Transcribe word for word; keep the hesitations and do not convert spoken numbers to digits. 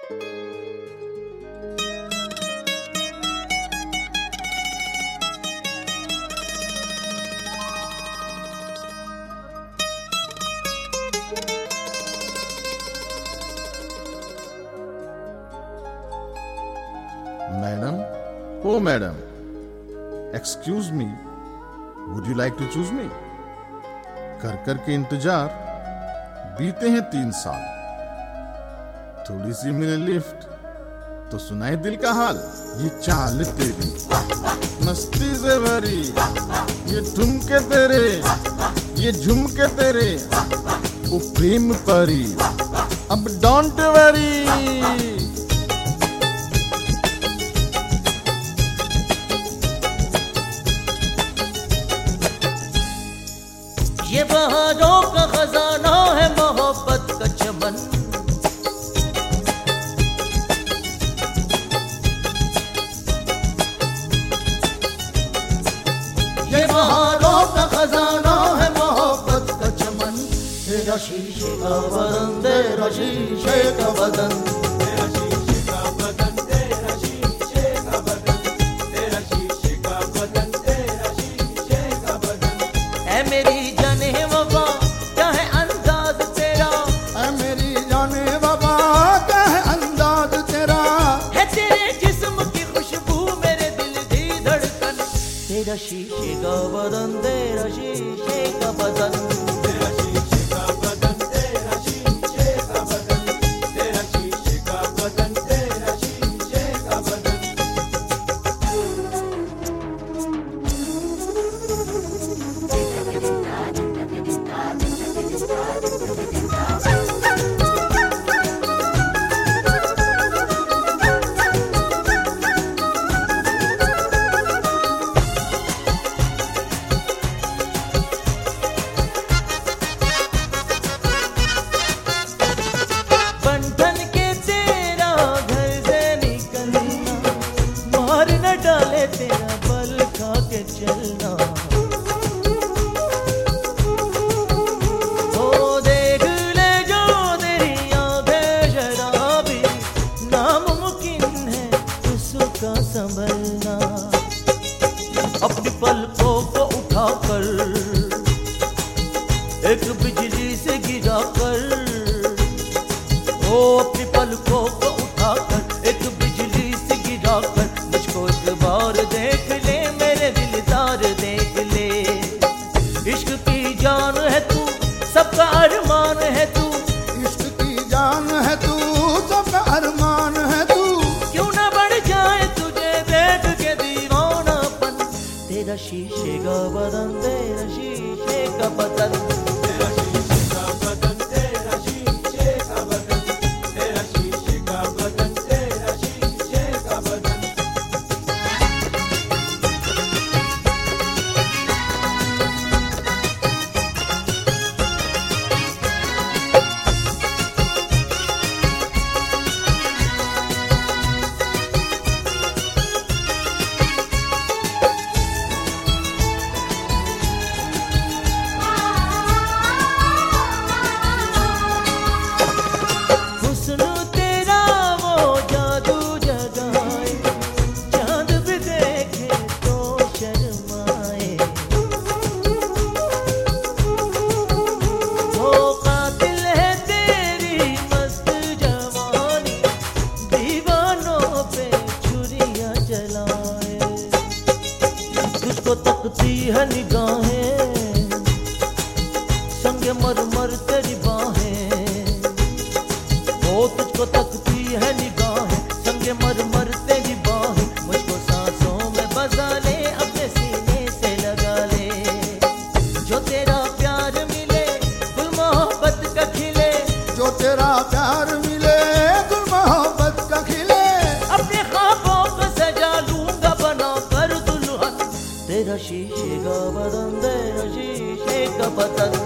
Madam, ओ madam, excuse me, would you like to choose me? कर कर के इंतजार बीते हैं तीन साल, थोड़ी सी मिले लिफ्ट तो सुनाए दिल का हाल। ये चाल तेरी मस्ती से भरी, ये ठुमके तेरे, ये झुमके तेरे, वो प्रेम परी, अब डोंट वरी। ये बहारों का खजाना है मोहब्बत का चमन, ये बहारों का खजाना है मोहब्बत का चमन। तेरा शीशे का बदन, तेरा शीशे का बदन, तेरा शीशे का बदन, तेरा शीशे का बदन, तेरा शीशे का बदन, तेरा शीशे का बदन। ऐ मेरी जाने वफा क्या है अंदाज तेरा, ऐ मेरी जाने वफा क्या है अंदाज तेरा, है तेरे जिस्म की खुशबू मेरे दिल की धड़कन। तेरा शीशे का बदन, तेरा शीशे का बदन, तेरा शीशे का बदन, तेरा शीशे का बदन, तेरा शीशे का बदन, तेरा शीशे का बदन। बंधन के तेरा घर से निकलना, मार न डाले तेरा बल खा के चलना। ओ देख ले जो तेरी आंखें शराबी, नामुमकिन है उसका संभलना। अपनी पलकों को उठाकर एक बिजली से गिरा कर, ओ अपनी पलकों को उठाकर एक बिजली से गिरा कर, मुझको एक बार देख ले मेरे दिलदार देख ले। इश्क की जान है तू, सबका अरमान है तू, इश्क की जान है तू, सबका अरमान है तू। क्यों ना बढ़ जाए तुझे देख के दीवानापन। तेरा शीशे का बदन, तेरा शीशे का बदन, तेरा शीशे का बदन, तेरा शीशे का बदन, तेरा शीशे का बदन, तेरा शीशे का बदन। हुस्न तेरा वो जादू जगाए, चांद भी देखे तो शर्माए। वो कातिल है तेरी मस्त जवानी, दीवानों पे छुरियां जलाए। तुझको तकती है निगाहें, संगे मरमर तेरी बाहें। वो तुझको तकती है निगाहें, संगे मरमर तेरी बाहें। मुझको सांसों में बसा ले, अपने सीने से लगा ले। जो तेरा प्यार मिले गुल मोहब्बत का खिले, जो तेरा प्यार मिले गुल मोहब्बत का खिले। अपने ख्वाबों को सजा लूंगा बना कर दुल्हन। तेरा शीशे का बदन, तेरा शीशे का बदन,